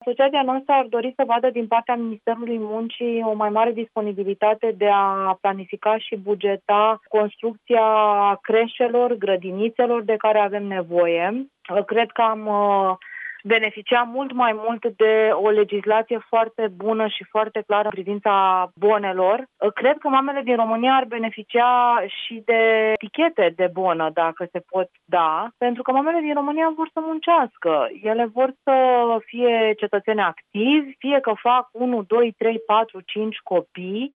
asociația noastră ar dori să vadă din partea Ministerului Muncii o mai mare disponibilitate de a planifica și bugeta construcția creșelor, grădinițelor de care avem nevoie. Cred că am beneficia mult mai mult de o legislație foarte bună și foarte clară în privința bonelor. Cred că mamele din România ar beneficia și de etichete de bonă, dacă se pot da, pentru că mamele din România vor să muncească. Ele vor să fie cetățeni activi, fie că fac 1, 2, 3, 4, 5 copii.